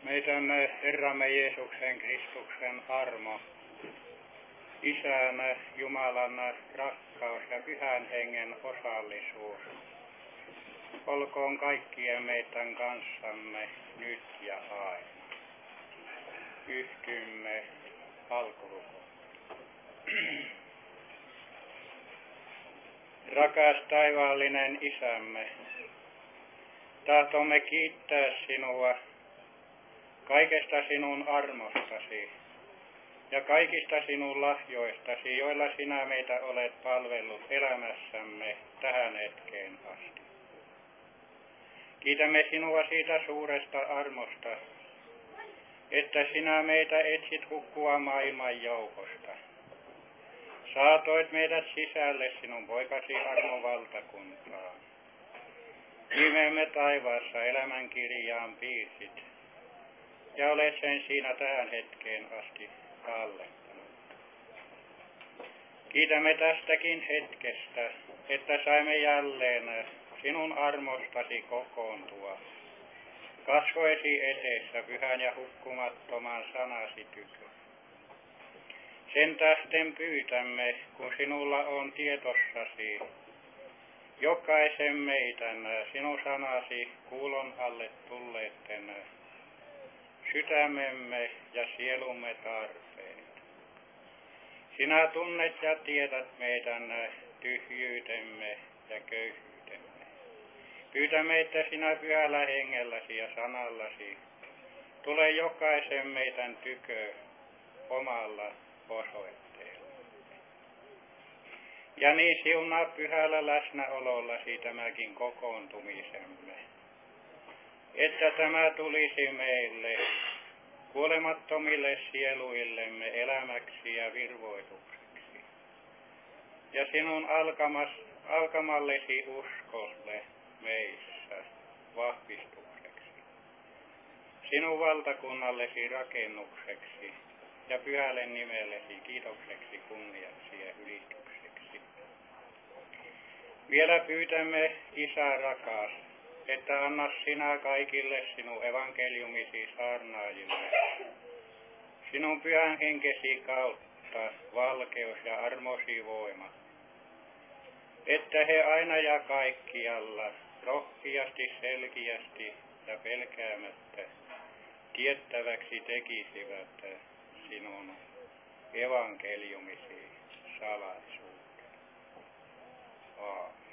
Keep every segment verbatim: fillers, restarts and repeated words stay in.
Meidän Herramme Jeesuksen Kristuksen armo, Isän Jumalan rakkaus ja Pyhän Hengen osallisuus olkoon kaikkien meidän kanssamme nyt ja aina. Yhtymme alkulukuun. Rakas taivaallinen Isämme, tahtomme kiittää sinua kaikesta sinun armostasi ja kaikista sinun lahjoistasi, joilla sinä meitä olet palvellut elämässämme tähän hetkeen asti. Kiitämme sinua siitä suuresta armosta, että sinä meitä etsit hukkua maailman joukosta. Saatoit meidät sisälle sinun poikasi armovaltakuntaan. Nimemme taivaassa elämänkirjaan piirsit, ja olet sen siinä tähän hetkeen asti tallettanut. Kiitämme tästäkin hetkestä, että saimme jälleen sinun armostasi kokoontua, kasvoesi edessä pyhän ja hukkumattoman sanasi tykö. Sen tähden pyytämme, kun sinulla on tietossasi jokaisen meidän sinun sanasi kuulon alle tulleitten sydämemme ja sielumme tarpeet. Sinä tunnet ja tiedät meidän tyhjyytemme ja köyhyytemme. Pyydämme, että sinä pyhällä hengelläsi ja sanallasi tule jokaisen meidän tykö omalla osoitteella. Ja niin siunaa pyhällä läsnäolollasi tämäkin kokoontumisemme, että tämä tulisi meille kuolemattomille sieluillemme elämäksi ja virvoitukseksi, ja sinun alkamas, alkamallesi uskolle meissä vahvistukseksi, sinun valtakunnallesi rakennukseksi ja pyhälle nimellesi kiitokseksi, kunniaksi ja ylistykseksi. Vielä pyytämme, Isä rakas, että anna sinä kaikille sinun evankeliumisi saarnaajille sinun pyhän henkesi kautta valkeus ja armosi voima, että he aina ja kaikkialla rohkeasti, selkeästi ja pelkäämättä tiettäväksi tekisivät sinun evankeliumisi salaisuuden. Aamen.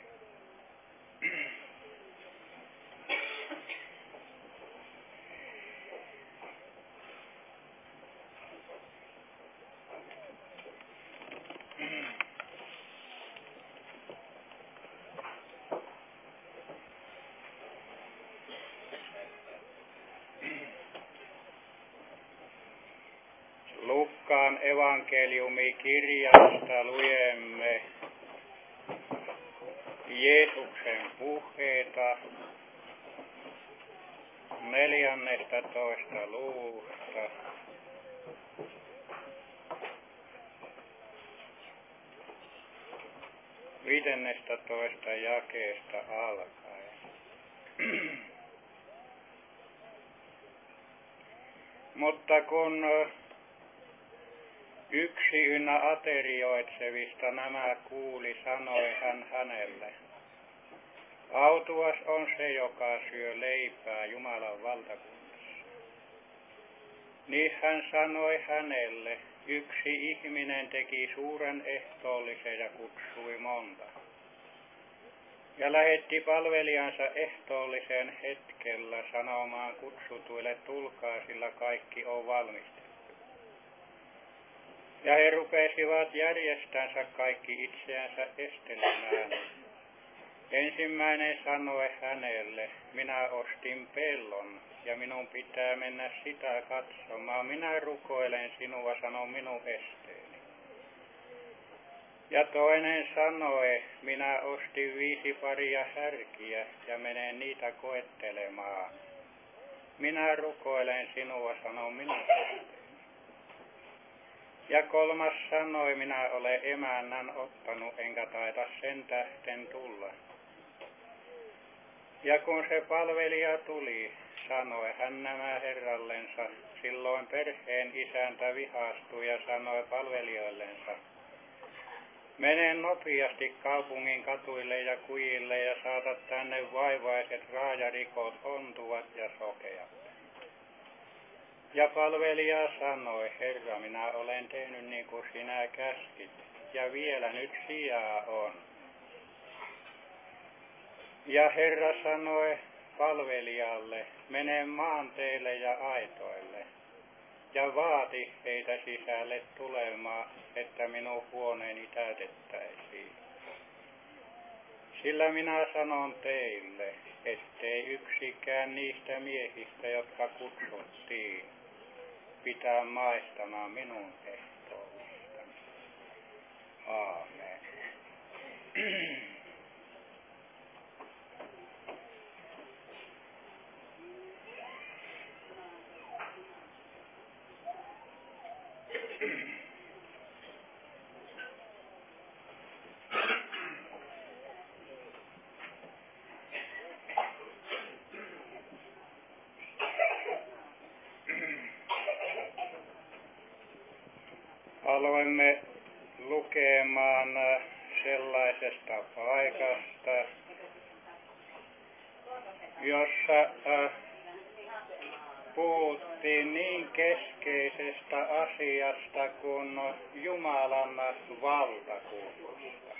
Luukkaan evankeliumi kirjasta luemme Jeesuksen puheita neljännestä toista luvusta viidennestä toista jakeesta alkaen. Mutta kun yksi ynnä aterioitsevista nämä kuuli, sanoi hän hänelle: autuas on se, joka syö leipää Jumalan valtakunnassa. Niin hän sanoi hänelle: yksi ihminen teki suuren ehtoollisen ja kutsui monta. Ja lähetti palvelijansa ehtoollisen hetkellä sanomaan kutsutuille: tulkaa, sillä kaikki on valmistettu. Ja he rupesivat järjestänsä kaikki itseänsä estelemään. Ensimmäinen sanoi hänelle: minä ostin pellon ja minun pitää mennä sitä katsomaan. Minä rukoilen sinua, sano minun esteeni. Ja toinen sanoi: minä ostin viisi paria härkiä ja menen niitä koettelemaan. Minä rukoilen sinua, sano minun esteeni. Ja kolmas sanoi: minä olen emännän ottanut, enkä taida sen tähden tulla. Ja kun se palvelija tuli, sanoi hän nämä herrallensa. Silloin perheen isäntä vihastui ja sanoi palvelijoillensa, mene nopeasti kaupungin katuille ja kujille ja saata tänne vaivaiset raajarikot, ontuvat ja sokeat. Ja palvelija sanoi, Herra, minä olen tehnyt niin kuin sinä käskit, ja vielä nyt sijaa on. Ja Herra sanoi palvelijalle, mene maanteille ja aitoille, ja vaati heitä sisälle tulemaan, että minun huoneeni täytettäisiin. Sillä minä sanon teille, ettei yksikään niistä miehistä, jotka kutsuttiin, pitää maistamaan minun ehtoollistani. Aamen. Aloimme lukemaan sellaisesta paikasta, jossa äh, puhuttiin niin keskeisestä asiasta kuin Jumalan valtakunnasta.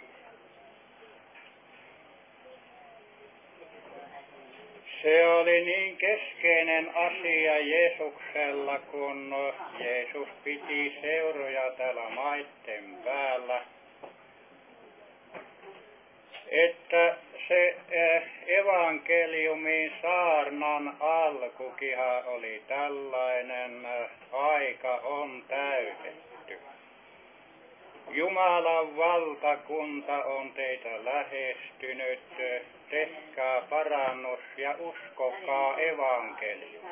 Se oli niin keskeinen asia Jeesuksella, kun Jeesus piti seuroja täällä maitten päällä, että se evankeliumin saarnan alkukihan oli tällainen, aika on täytetty. Jumalan valtakunta on teitä lähestynyt, tehkää parannus ja uskokaa evankelium.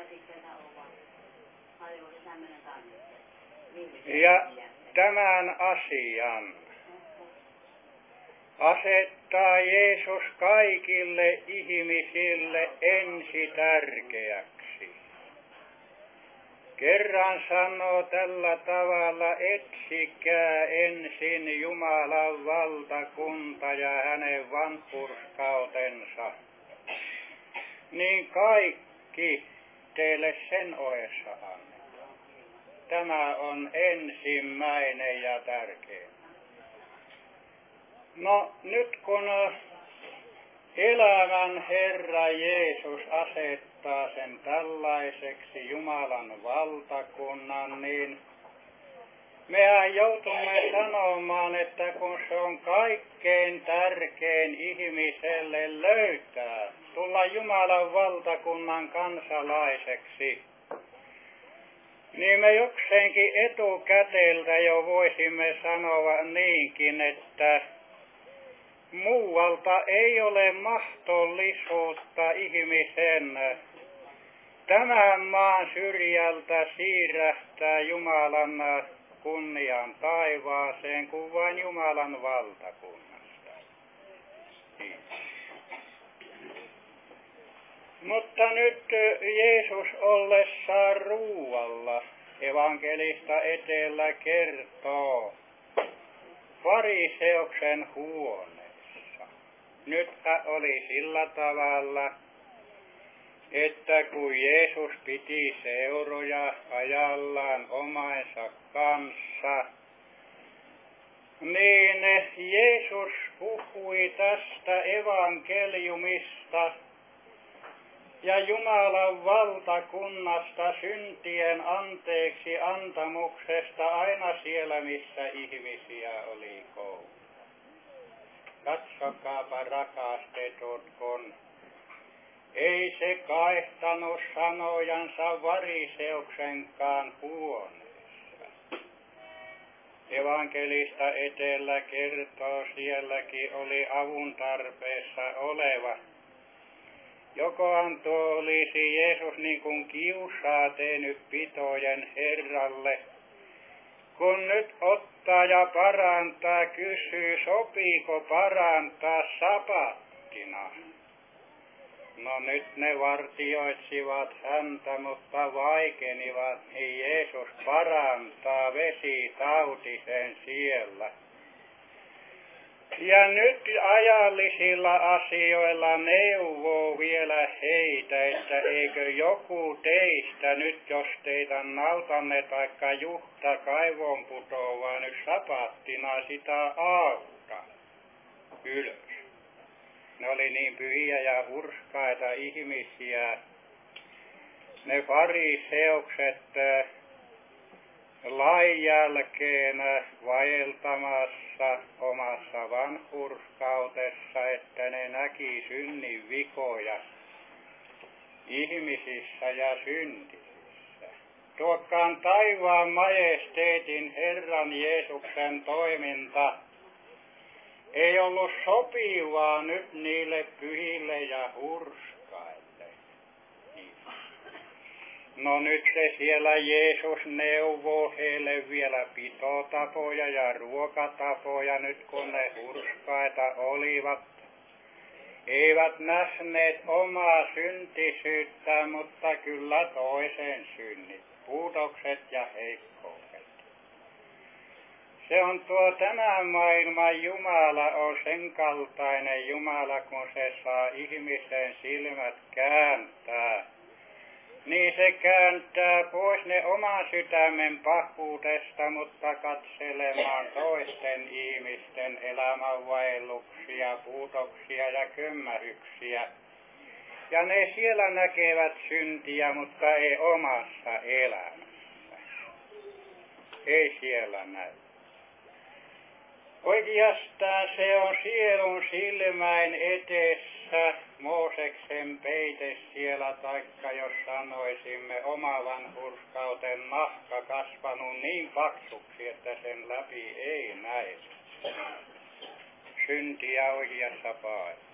Ja tämän asian asettaa Jeesus kaikille ihmisille ensi tärkeäksi. Kerran sanoo tällä tavalla, etsikää ensin Jumalan valtakunta ja hänen vanhurskautensa, niin kaikki teille sen ohessa annetaan. Tämä on ensimmäinen ja tärkein. No nyt kun elävän Herra Jeesus asettaa sen tällaiseksi Jumalan valtakunnan, niin mehän joutumme sanomaan, että kun se on kaikkein tärkein ihmiselle löytää, tulla Jumalan valtakunnan kansalaiseksi, niin me jokseenkin etukäteeltä jo voisimme sanoa niinkin, että muualta ei ole mahdollisuutta ihmisen tämän maan syrjältä siirrähtää Jumalan kunnian taivaaseen kuin vain Jumalan valtakunnasta. Niin. Mutta nyt Jeesus ollessaan ruualla evankelista etellä kertoo fariseuksen huoneessa. Nyt oli sillä tavalla, että kun Jeesus piti seuroja ajallaan omansa kanssa, niin Jeesus puhui tästä evankeliumista ja Jumalan valtakunnasta, syntien anteeksi antamuksesta aina siellä, missä ihmisiä oli koulussa. Katsokaapa rakastetut, kun ei se kaihtanut sanojansa variseuksenkaan huoneessa. Evankelista etellä kertoo, sielläkin oli avun tarpeessa oleva. Jokohan tuo olisi Jeesus niin kuin kiusaa tehnyt pitojen Herralle, kun nyt ottaa ja parantaa, kysyy, sopiiko parantaa sapattina. No nyt ne vartioitsivat häntä, mutta vaikenivat, niin Jeesus parantaa vesitautisen siellä. Ja nyt ajallisilla asioilla neuvoo vielä heitä, että eikö joku teistä nyt, jos teitä nautanne taikka juhta kaivon putoaa nyt sapattina sitä auta ylös. Ne oli niin pyhiä ja hurskaita ihmisiä. Ne fariseukset lain jälkeen vaeltamassa omassa vanhurskautessa, että ne näki synnin vikoja ihmisissä ja syntisissä. Tuokkaan taivaan majesteetin Herran Jeesuksen toiminta ei ollut sopivaa nyt niille pyhille ja hurskaille. No nyt se siellä Jeesus neuvoo heille vielä pitotapoja ja ruokatapoja, nyt kun ne hurskaita olivat. Eivät nähneet omaa syntisyyttä, mutta kyllä toisen synnit, puutokset ja heikkoudet. Se on tuo tämän maailman Jumala on sen kaltainen Jumala, kun se saa ihmisen silmät kääntää. Niin se kääntää pois ne oman sydämen pahuudesta, mutta katselemaan toisten ihmisten elämänvaelluksia, puutoksia ja kömmäryksiä. Ja ne siellä näkevät syntiä, mutta ei omassa elämässä. Ei siellä näy. Oikeastaan se on sielun silmäin edessä Mooseksen peite siellä, taikka jos sanoisimme oma vanhurskauten nahka kasvanut niin paksuksi, että sen läpi ei näe syntiä oikeassa paikassa.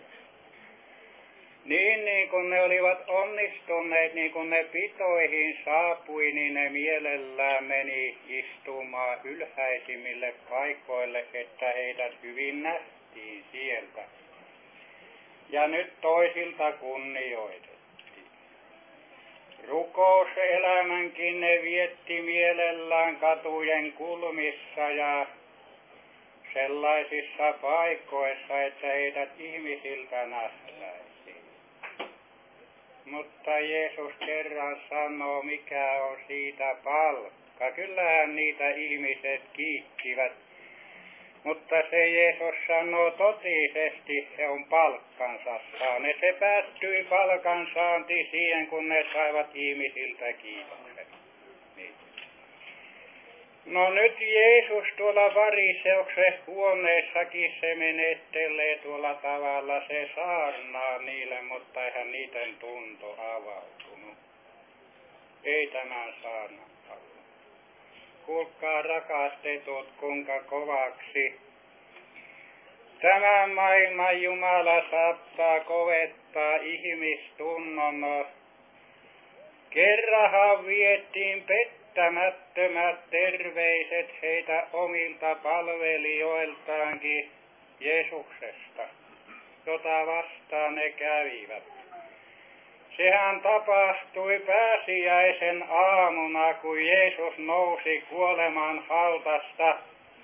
Niin, niin kun ne olivat onnistuneet, niin kun ne pitoihin saapui, niin ne mielellään meni istumaan ylhäisimmille paikoille, että heidät hyvin nähtiin sieltä. Ja nyt toisilta kunnioitettiin. Rukouselämänkin ne vietti mielellään katujen kulmissa ja sellaisissa paikoissa, että heidät ihmisiltä nähtäisiin. Mutta Jeesus kerran sanoo, mikä on siitä palkka. Kyllähän niitä ihmiset kiitkivät, mutta se Jeesus sanoo totisesti, he on palkkansa saaneet. Se päättyi palkansaanti siihen, kun ne saivat ihmisiltä kiitokset. Niin. No nyt Jeesus tuolla fariseuksen huoneessakin se menettelee tuolla tavalla, se saarnaa niille, mutta eihän niiden tunto avautunut. Ei tämän saarnan alla. Kuulkaa rakastetut, kuinka kovaksi tämän maailman Jumala saattaa kovettaa ihmistunnon. Kerrahan viettiin pettämättömät terveiset heitä omilta palvelijoiltaankin Jeesuksesta, jota vastaan ne kävivät. Sehän tapahtui pääsiäisen aamuna, kun Jeesus nousi kuoleman hautasta.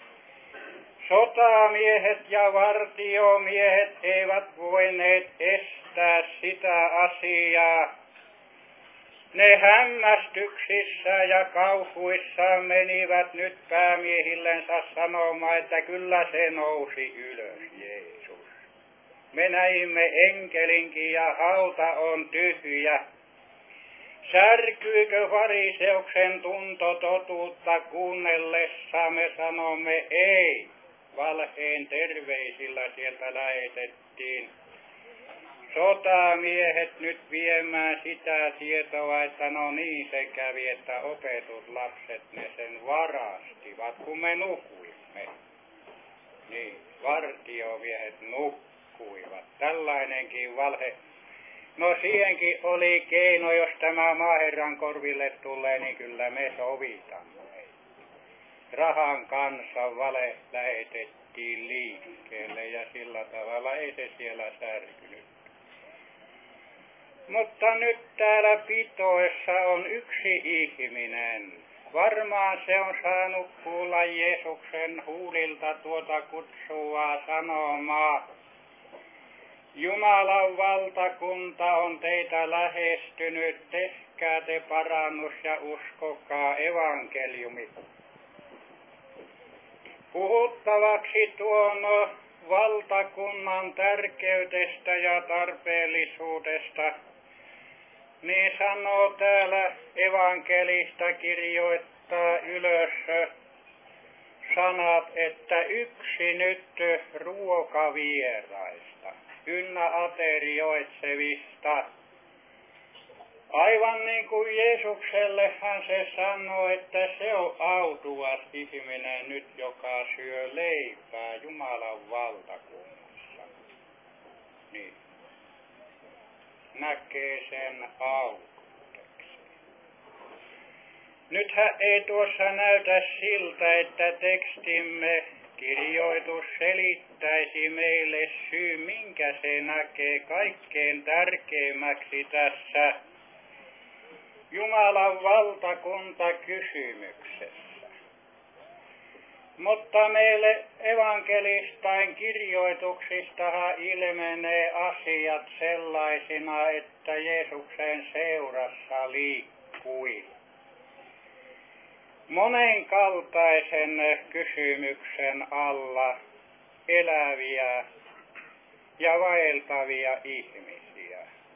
Sotamiehet ja vartiomiehet eivät voineet estää sitä asiaa. Ne hämmästyksissä ja kauhuissaan menivät nyt päämiehillensä sanomaan, että kyllä se nousi ylös, Jeesus. Me näimme enkelinkin ja hauta on tyhjä. Särkyykö fariseuksen tunto totuutta kuunnellessa? Me sanomme ei. Valheen terveisillä sieltä lähetettiin sotamiehet nyt viemään sitä tietoa, että no niin se kävi, että opetut lapset ne sen varastivat, kun me nukuimme. Niin, vartiomiehet nukkuivat. Tällainenkin valhe. No siihenkin oli keino, jos tämä maaherran korville tulee, niin kyllä me sovitamme. Rahan kanssa vale lähetettiin liikkeelle ja sillä tavalla ei se siellä särkynyt. Mutta nyt täällä pitoissa on yksi ihminen. Varmaan se on saanut kuulla Jeesuksen huulilta tuota kutsua sanomaa. Jumalan valtakunta on teitä lähestynyt, tehkää te parannus ja uskokaa evankeliumi. Puhuttavaksi tuon valtakunnan tärkeydestä ja tarpeellisuudesta, niin sanoo täällä evankelista kirjoittaa ylös sanat, että yksi nyt ruokavieraista, ynnä aterioitsevista. Aivan niin kuin Jeesuksellehan se sanoo, että se on autuas ihminen nyt, joka syö leipää Jumalan valtakunnassa. Niin. Näkee sen autuudeksi. Nythän ei tuossa näytä siltä, että tekstimme kirjoitus selittäisi meille syy, minkä se näkee kaikkein tärkeimmäksi tässä Jumalan valtakunta kysymyksessä. Mutta meille evankelistain kirjoituksistahan ilmenee asiat sellaisina, että Jeesuksen seurassa liikkui monenkaltaisen kysymyksen alla eläviä ja vaeltavia ihmisiä.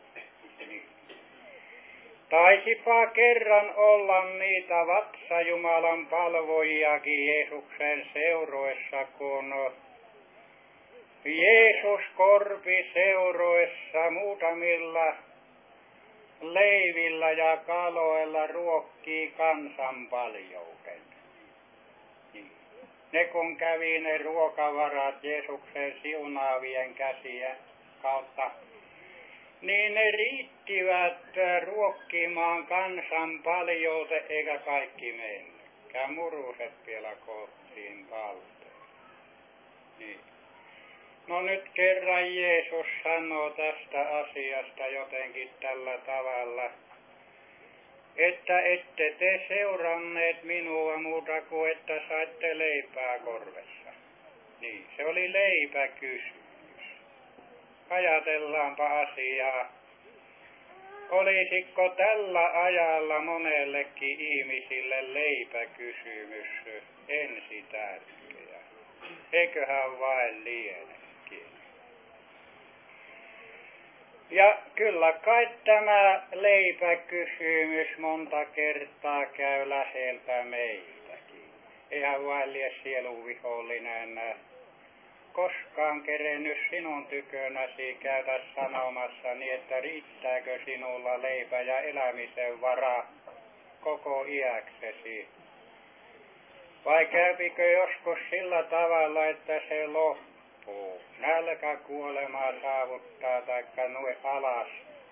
Taisipa kerran olla niitä vatsajumalan palvojiakin Jeesuksen seuroissa, kun Jeesus korpi seuroissa muutamilla leivillä ja kaloilla ruokkii kansan paljouden. Ne kun kävi ne ruokavarat Jeesuksen siunaavien käsien kautta, niin ne riittivät ruokkimaan kansan paljouden, eikä kaikki mennytkään. Muruset vielä koottiin talteen. Niin. No nyt kerran Jeesus sanoo tästä asiasta jotenkin tällä tavalla, että ette te seuranneet minua muuta kuin että saitte leipää korvessa. Niin, se oli leipäkysymys. Ajatellaanpa asiaa. Olisiko tällä ajalla monellekin ihmisille leipäkysymys ensi tärkeä? Eiköhän vain lienekin. Ja kyllä kai tämä leipäkysymys monta kertaa käy läheltä meitäkin. Eihän vain lie sielunvihollinen koskaan kerennyt sinun tykönäsi käydä sanomassa niin, että riittääkö sinulla leipä ja elämisen vara koko iäksesi. Vai käypikö joskus sillä tavalla, että se loppuu, nälkä kuolemaa saavuttaa taikka nue alas.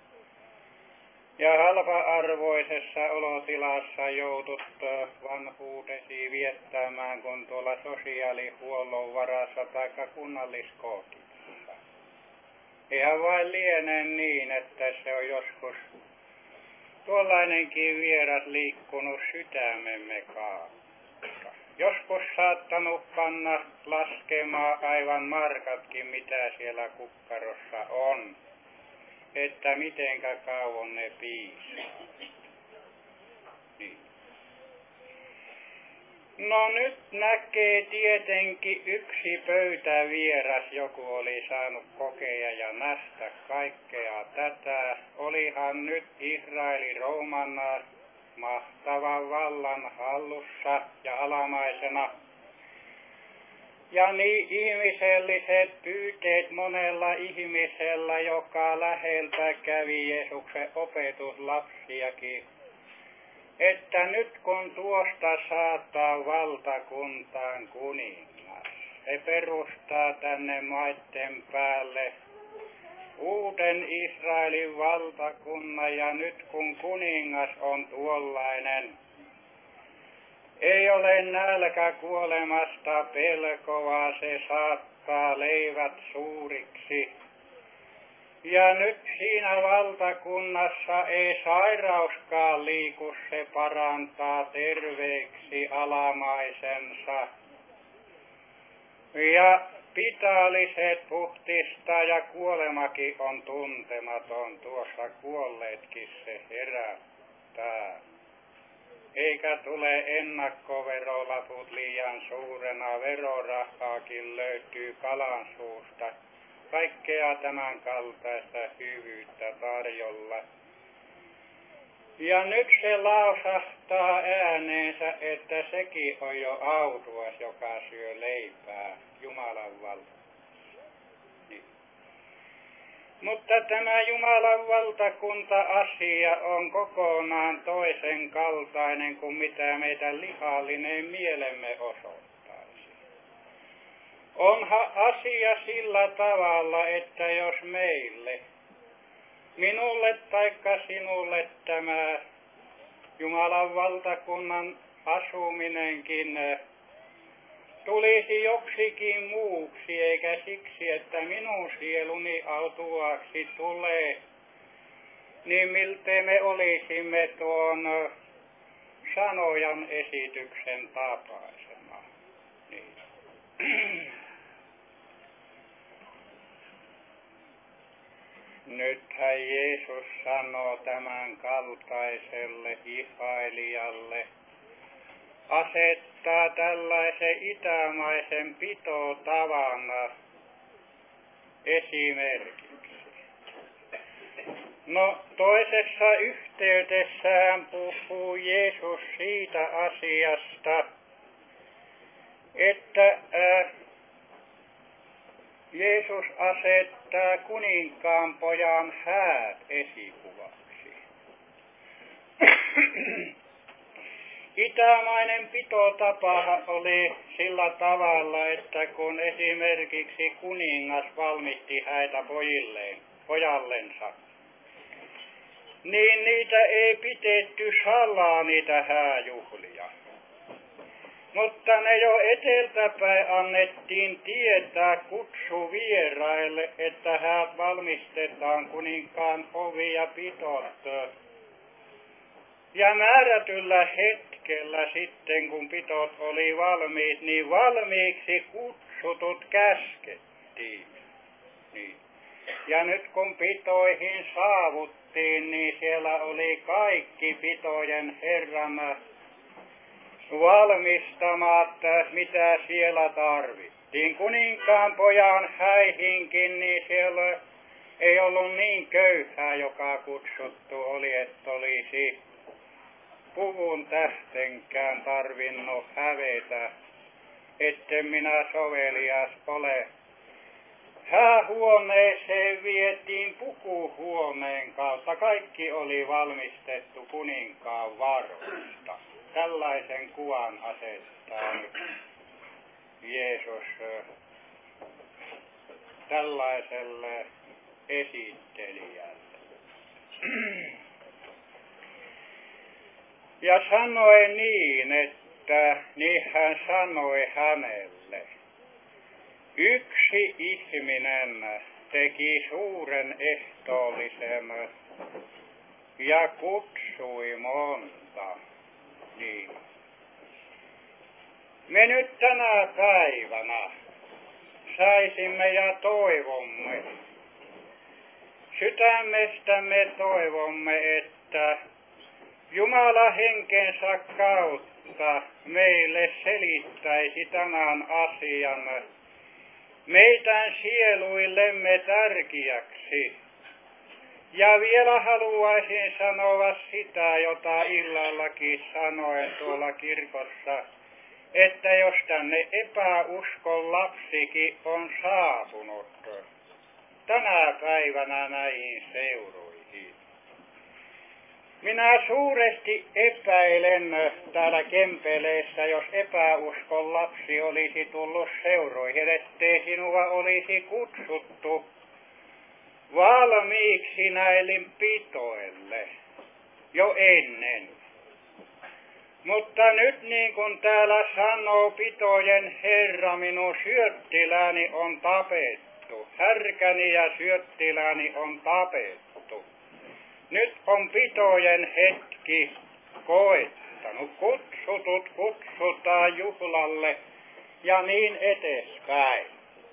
Ja halpa-arvoisessa olotilassa joutut vanhuutesi viettämään, kun tuolla sosiaalihuollon varassa tai kunnalliskootissa. Eihän vain liene niin, että se on joskus tuollainenkin vieras liikkunut sydämemme kautta. Joskus saattanut panna laskemaan aivan markatkin, mitä siellä kukkarossa on, että mitenkä kauan ne piisaa. Niin. No nyt näkee tietenkin yksi pöytävieras, joku oli saanut kokea ja nähdä kaikkea tätä. Olihan nyt Israelin Rooman mahtavan vallan hallussa ja alamaisena. Ja niin ihmiselliset pyyteet monella ihmisellä, joka läheltä kävi Jeesuksen opetuslapsiakin, että nyt kun tuosta saattaa valtakuntaan kuningas, se perustaa tänne maitten päälle uuden Israelin valtakunnan, ja nyt kun kuningas on tuollainen, ei ole nälkä kuolemasta pelkoa, se saattaa leivät suuriksi. Ja nyt siinä valtakunnassa ei sairauskaan liiku, se parantaa terveeksi alamaisensa. Ja pitalliset puhdistaa ja kuolemakin on tuntematon, tuossa kuolleetkin se herättää. Eikä tule ennakkoverolaput liian suurena, verorahaakin löytyy kalan suusta. Kaikkea tämän kaltaista hyvyyttä tarjolla. Ja nyt se lausahtaa ääneensä, että sekin on jo autuas, joka syö leipää Jumalan valtakunnassa. Niin. Mutta tämä Jumalan valtakunta-asia on kokonaan toisen kaltainen kuin mitä meidän lihallinen mielemme osoittaisi. Onhan asia sillä tavalla, että jos meille, minulle taikka sinulle tämä Jumalan valtakunnan asuminenkin tulisi joksikin muuksi, eikä siksi, että minun sieluni autuaksi tulee, niin miltei me olisimme tuon sanojan esityksen tapaisena. Niin. Nythän Jeesus sanoo tämän kaltaiselle ihailijalle, asettaa tällaisen itämaisen pitotavan esimerkiksi. No toisessa yhteydessään puhuu Jeesus siitä asiasta, että äh, Jeesus asettaa kuninkaan pojan häät esikuvaksi. Itämainen pitotapa oli sillä tavalla, että kun esimerkiksi kuningas valmisti häitä pojilleen, pojallensa, niin niitä ei pidetty salaa niitä hääjuhlia. Mutta ne jo eteltäpäin annettiin tietää kutsu vieraille, että häät valmistetaan kuninkaan hovi ja pitot. Ja määrätyllä hetkellä sitten, kun pitot oli valmiit, niin valmiiksi kutsutut käskettiin. Niin. Ja nyt kun pitoihin saavuttiin, niin siellä oli kaikki pitojen herran valmistamat, mitä siellä tarvittiin. Kuninkaan pojan häihinkin, niin siellä ei ollut niin köyhää, joka kutsuttu oli, että olisi puvun tähtenkään tarvinnut hävetä, etten minä sovelias ole. Häähuoneeseen vietiin pukuhuoneen kautta. Kaikki oli valmistettu kuninkaan varoista. Tällaisen kuvan asettaa nyt Jeesus tällaiselle esittelijälle. Ja sanoi niin, että niin hän sanoi hänelle. Yksi ihminen teki suuren ehtoollisen ja kutsui monta. Niin. Me nyt tänä päivänä saisimme ja toivomme, sydämestämme toivomme, että Jumala henkensä kautta meille selittäisi tämän asian meidän sieluillemme tärkeäksi. Ja vielä haluaisin sanoa sitä, jota illallakin sanoin tuolla kirkossa, että jos tänne epäuskon lapsikin on saapunut tänä päivänä näihin seuroihin. Minä suuresti epäilen täällä Kempeleessä, jos epäuskon lapsi olisi tullut seuroihin, ettei sinua olisi kutsuttu valmiiksi näille pitoille jo ennen. Mutta nyt niin kuin täällä sanoo pitojen Herra, minun syöttiläni on tapettu. tapettu. Härkäni ja syöttiläni on tapettu. Nyt on pitojen hetki koettanut. Kutsutut kutsutaan juhlalle ja niin edespäin.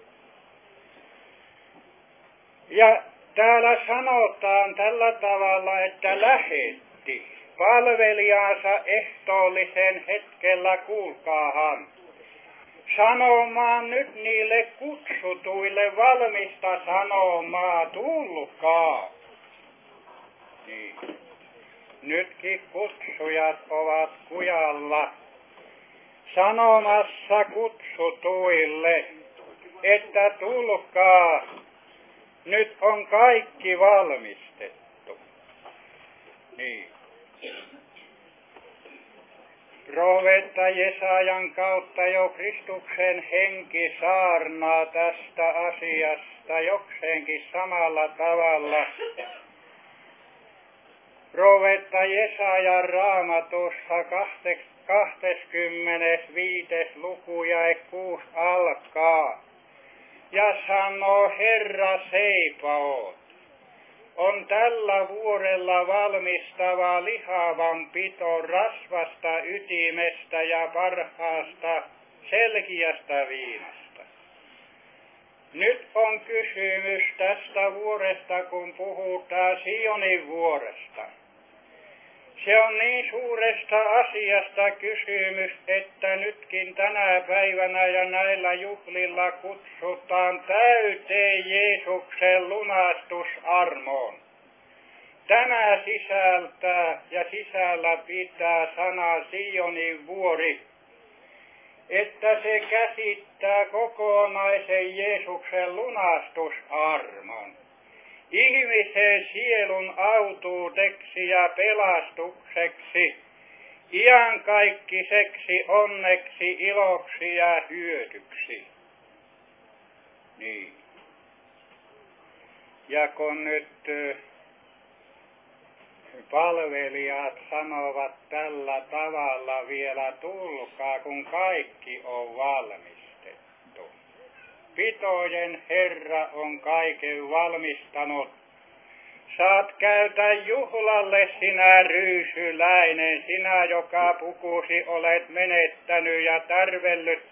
Ja täällä sanotaan tällä tavalla, että lähetti palvelijaansa ehtoollisen hetkellä, kuulkaahan, sanomaan nyt niille kutsutuille valmista sanomaa, tulkaa. Niin. Nytkin kutsujat ovat kujalla sanomassa kutsutuille, että tulkaa, nyt on kaikki valmistettu. Niin. Profeetta Jesajan kautta jo Kristuksen henki saarnaa tästä asiasta jokseenkin samalla tavalla. Profeetta Jesajan Raamatussa kaksikymmentäviisi luku jae kuusi alkaa ja sanoo, Herra Seipaot on tällä vuorella valmistava lihavanpito rasvasta, ytimestä ja parhaasta selkeästä viinasta. Nyt on kysymys tästä vuoresta, kun puhutaan Sionin vuoresta. Se on niin suuresta asiasta kysymys, että nytkin tänä päivänä ja näillä juhlilla kutsutaan täyteen Jeesuksen lunastusarmoon. Tämä sisältää ja sisällä pitää sana Sionin vuori, että se käsittää kokonaisen Jeesuksen lunastusarmon. Ihmisen sielun autuuteksi ja pelastukseksi, iankaikkiseksi onneksi, iloksi ja hyödyksi. Niin. Ja kun nyt palvelijat sanovat tällä tavalla vielä, tulkaa, kun kaikki on valmistettu. Pitojen Herra on kaiken valmistanut. Saat käytä juhlalle, sinä ryysyläinen, sinä joka pukusi olet menettänyt ja tärvellyt.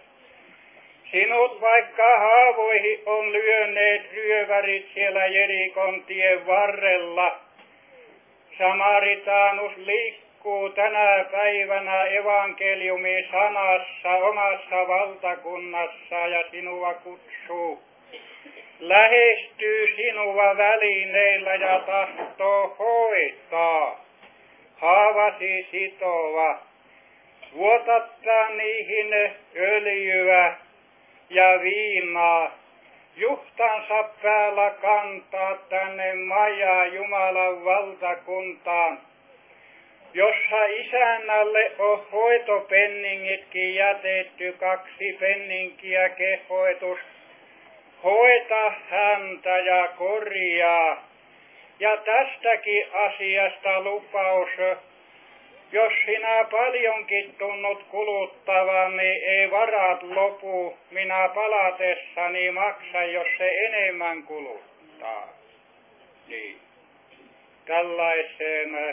Sinut vaikka haavoihin on lyöneet ryövärit siellä Jerikon tien varrella. Samaritanus liikkuu tänä päivänä evankeliumin sanassa omassa valtakunnassa ja sinua kutsuu. Lähestyy sinua välineillä ja tahtoo hoitaa. Haavasi sitova, vuotattaa niihin öljyä ja viinaa. Juhtansa päällä kantaa tänne majaa Jumalan valtakuntaan, jossa isännälle on hoitopenningitkin jätetty, kaksi penninkiä kehoitus. Hoita häntä ja korjaa. Ja tästäkin asiasta lupaus, jos sinä paljonkin tunnut kuluttavan, niin ei varat lopu. Minä palatessani maksan, jos se enemmän kuluttaa. Niin. Tällaiseen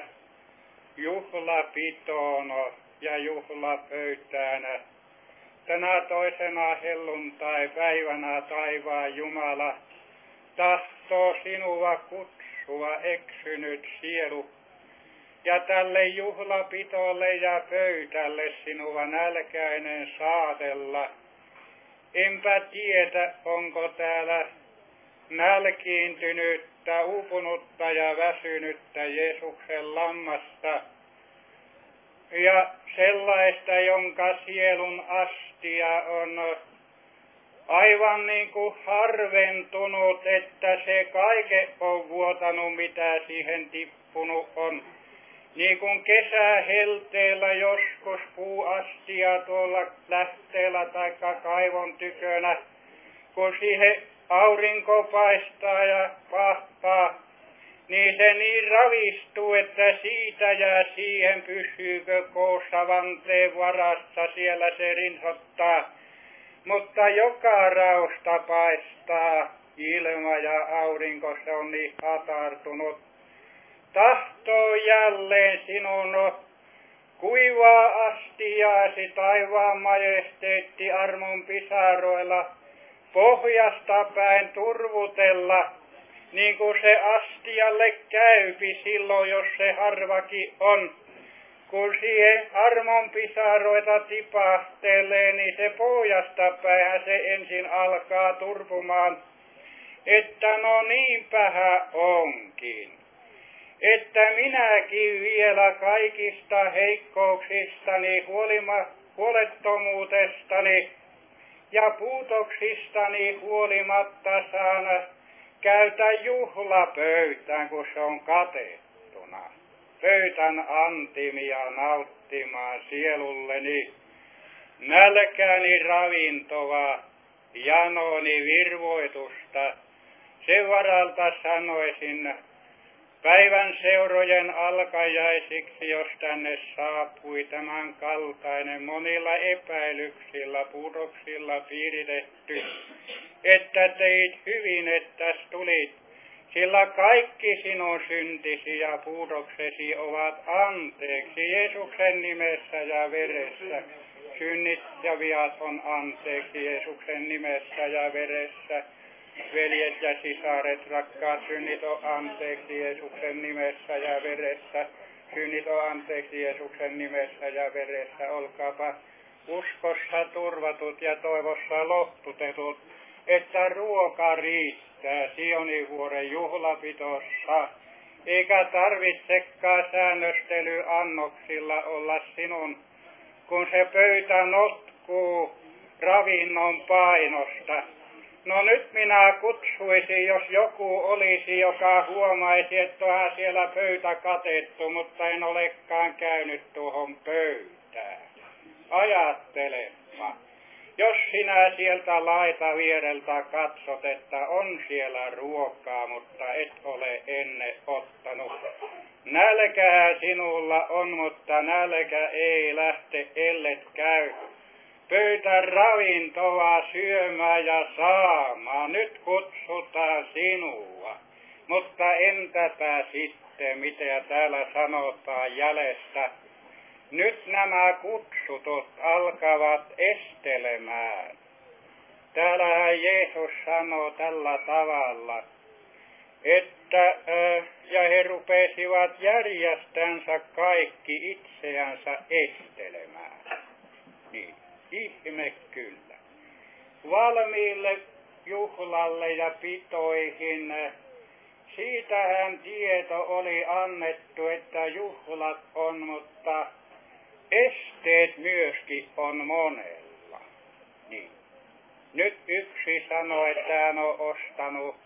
juhlapitoon ja juhlapöytään tänä toisena helluntai-päivänä taivaan Jumala tahtoo sinua kutsua, eksynyt sielu. Ja tälle juhlapitolle ja pöytälle sinua nälkäinen saatella. Enpä tiedä, onko täällä nälkiintynyttä, uupunutta ja väsynyttä Jeesuksen lammasta. Ja sellaista, jonka sielun astia on aivan niin kuin harventunut, että se kaiken on vuotanut, mitä siihen tippunut on. Niin kuin kesähelteellä joskus puuastia tuolla lähteellä tai kaivon tykönä, kun siihen aurinko paistaa ja pahtaa, niin se niin ravistuu, että siitä jää siihen, pysyykö koossa vanteen varassa, siellä se rinsottaa. Mutta joka rausta paistaa ilma ja aurinko, se on niin hatartunut. Tahtoo jälleen sinun kuivaa astiaasi taivaan majesteetti armon pisaroilla pohjasta päin turvutella, niin kuin se astialle käypi silloin, jos se harvakin on. Kun siihen armon pisaroita tipahtelee, niin se pohjasta päin se ensin alkaa turpumaan, että no niinpähän onkin. Että minäkin vielä kaikista heikkouksistani, huolima, huolettomuutestani ja puutoksistani huolimatta saan käytä juhlapöytään, kun se on katettuna. Pöytän antimia nauttimaan sielulleni, nälkäni ravintoa, janoni virvoitusta. Sen varalta sanoisin, päivän seurojen alkajaisiksi, jos tänne saapui tämän kaltainen monilla epäilyksillä, pudoksilla piiritetty, että teit hyvin, että tulit, sillä kaikki sinun syntisi ja puudoksesi ovat anteeksi Jeesuksen nimessä ja veressä. Synnit ja viat on anteeksi Jeesuksen nimessä ja veressä. Veljet ja sisaret, rakkaat, synnit on anteeksi Jeesuksen nimessä ja veressä. Synnit on anteeksi Jeesuksen nimessä ja veressä. Olkaapa uskossa turvatut ja toivossa lohtutetut, että ruoka riittää Sionin vuoren juhlapitossa. Eikä tarvitsekaan säännöstelyannoksilla olla sinun, kun se pöytä notkuu ravinnon painosta. No nyt minä kutsuisin, jos joku olisi, joka huomaisi, että onhan siellä pöytä katettu, mutta en olekaan käynyt tuohon pöytään. Ajattelepa, jos sinä sieltä laita viereltä katsot, että on siellä ruokaa, mutta et ole ennen ottanut. Nälkää sinulla on, mutta nälkä ei lähte, ellet käy. Pöytä ravintoa syömään ja saamaan, nyt kutsutaan sinua. Mutta entäpä sitten, mitä täällä sanotaan jäljestä? Nyt nämä kutsutut alkavat estelemään. Täällähän Jeesus sanoo tällä tavalla, että äh, ja he rupesivat järjestänsä kaikki itseänsä estelemään. Niin. Ihme kyllä. Valmiille juhlalle ja pitoihin, siitähän tieto oli annettu, että juhlat on, mutta esteet myöskin on monella. Niin. Nyt yksi sanoi, että hän on ostanut,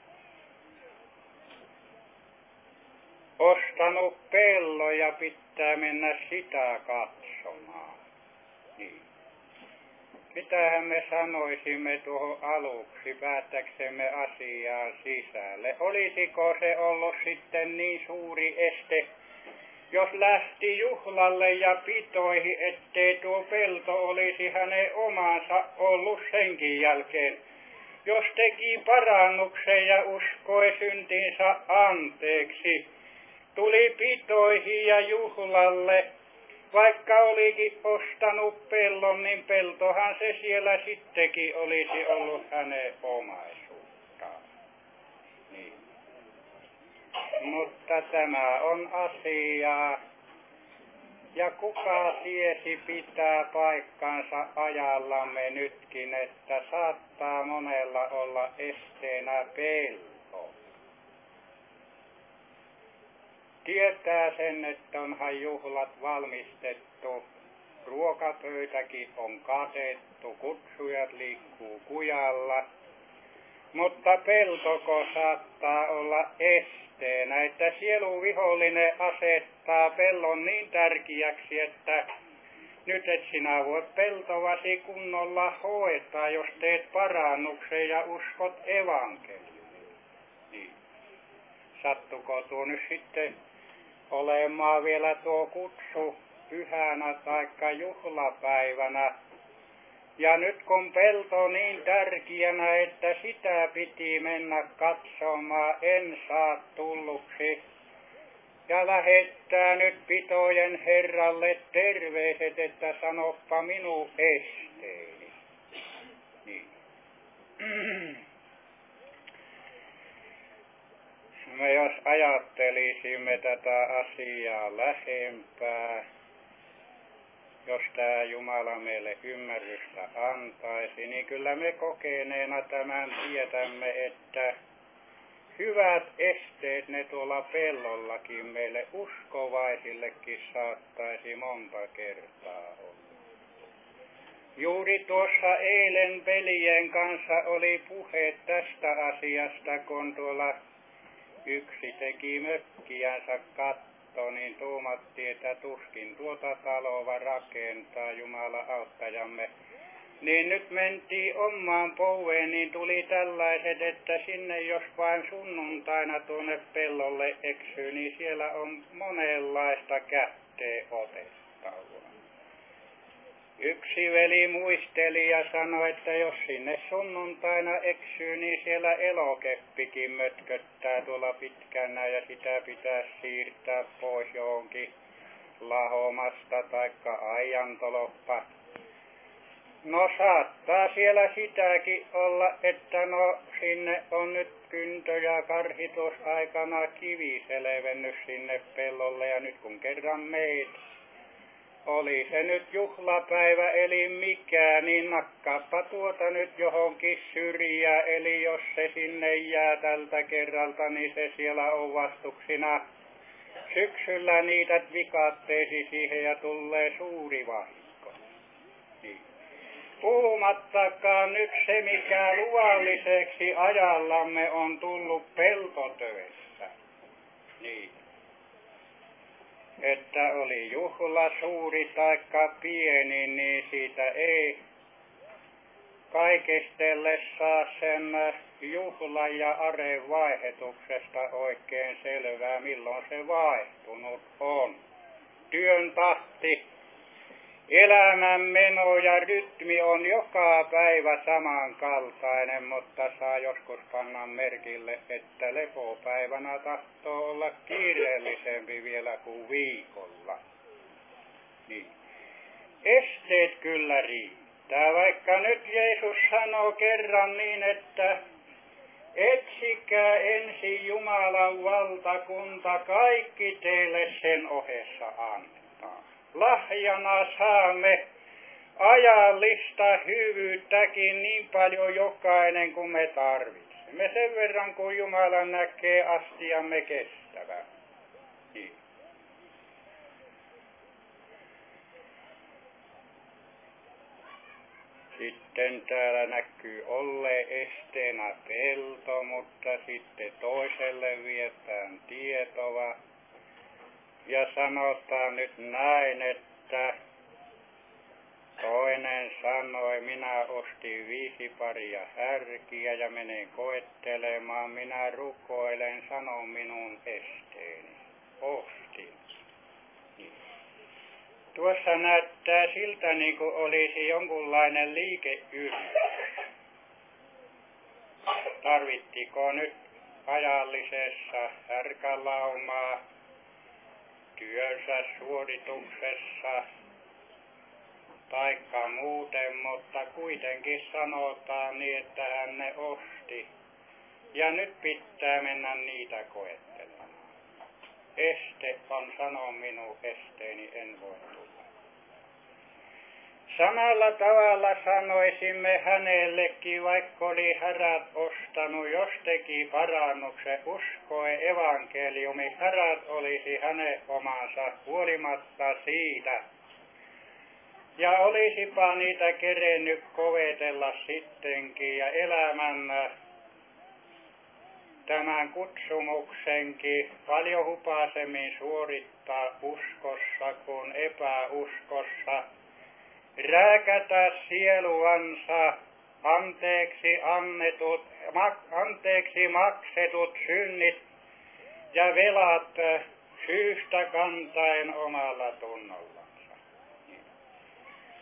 ostanut pellon ja pitää mennä sitä katsomaan. Niin. Mitähän me sanoisimme tuohon aluksi, päättäksemme asiaan sisälle? Olisiko se ollut sitten niin suuri este, jos lähti juhlalle ja pitoihin, ettei tuo pelto olisi hänen omansa ollut senkin jälkeen? Jos teki parannuksen ja uskoi syntinsä anteeksi, tuli pitoihin ja juhlalle, vaikka olikin ostanut pellon, niin peltohan se siellä sittenkin olisi ollut hänen omaisuuttaan. Niin. Mutta tämä on asiaa, ja kuka tiesi pitää paikkansa ajallamme nytkin, että saattaa monella olla esteenä pelto. Tietää sen, että onhan juhlat valmistettu, ruokapöytäkin on katettu, kutsujat liikkuu kujalla, mutta peltoko saattaa olla esteenä, että sielun vihollinen asettaa pellon niin tärkeäksi, että nyt et sinä voit peltovasi kunnolla hoitaa, jos teet parannuksen ja uskot evankeliumin. Niin. Sattuko tuo nyt sitten olemaan vielä tuo kutsu pyhänä taikka juhlapäivänä, Ja nyt kun pelto niin tärkeänä, että sitä piti mennä katsomaan, en saa tulluksi. Ja lähettää nyt pitojen herralle terveiset, että sanoppa minun esteeni. Niin. Me jos ajattelisimme tätä asiaa lähempää, jos tämä Jumala meille ymmärrystä antaisi, niin kyllä me kokeneena tämän tietämme, että hyvät esteet ne tuolla pellollakin meille uskovaisillekin saattaisi monta kertaa olla. Juuri tuossa eilen veljen kanssa oli puhe tästä asiasta, kun tuolla yksi teki mökkiänsä katto, niin tuumattiin, että tuskin tuota taloa rakentaa, Jumala auttajamme. Niin nyt mentiin omaan pouveen, niin tuli tällaiset, että sinne jos vain sunnuntaina tuonne pellolle eksyy, niin siellä on monenlaista kätteen otettavaa. Yksi veli muisteli ja sanoi, että jos sinne sunnuntaina eksyy, niin siellä elokeppikin mötköttää tuolla pitkänä ja sitä pitää siirtää pois johonkin lahomasta taikka aijantoloppa. No saattaa siellä sitäkin olla, että no sinne on nyt kyntö- ja karhitusaikana kivi selvennyt sinne pellolle ja nyt kun kerran meitä oli se nyt juhlapäivä eli mikä, niin nakkaappa tuota nyt johonkin syrjään, eli jos se sinne jää tältä kerralta, niin se siellä on vastuksina. Syksyllä niitä vikaatteesi siihen ja tulee suuri vahinko. Niin. Puhumattakaan nyt se, mikä luvalliseksi ajallamme on tullut peltotöissä. Niin. Että oli juhla suuri taikka pieni, niin siitä ei kaikistelle saa sen juhlan ja areen vaihdetuksesta oikein selvää, milloin se vaihtunut on. Työn tahti, elämän meno ja rytmi on joka päivä samankaltainen, mutta saa joskus panna merkille, että lepopäivänä tahtoo olla kiireellisempi vielä kuin viikolla. Niin. Esteet kyllä riittää, vaikka nyt Jeesus sanoo kerran niin, että etsikää ensin Jumalan valtakunta, kaikki teille sen ohessa antaa. Lahjana saamme ajallista hyvyyttäkin niin paljon jokainen kuin me tarvitsemme. Sen verran kuin Jumala näkee astiamme kestävän. Niin. Sitten täällä näkyy olleen esteenä pelto, mutta sitten toiselle vietään tietoa. Ja sanotaan nyt näin, että toinen sanoi, minä ostin viisi paria härkiä ja menen koettelemaan, minä rukoilen, sanon minun esteeni. Ostin. Niin. Tuossa näyttää siltä, niin kuin olisi jonkunlainen liikeyritys. Tarvittiko nyt ajallisessa härkälaumaa työnsä suorituksessa taikka muuten, mutta kuitenkin sanotaan niin, että hän ne osti. Ja nyt pitää mennä niitä koettelemaan. Este on, sano minun esteeni, en voi tulla. Samalla tavalla sanoisimme hänellekin, vaikka oli härät ostanut, jos teki parannuksen, uskoe evankeliumi, härät olisi hänen omansa huolimatta siitä. Ja olisipa niitä kerennyt kovetella sittenkin ja elämän tämän kutsumuksenkin paljon hupaisemmin suorittaa uskossa kuin epäuskossa. Rääkätä sieluansa anteeksi annetut, mak, anteeksi maksetut synnit ja velat syystä kantaen omalla tunnollansa.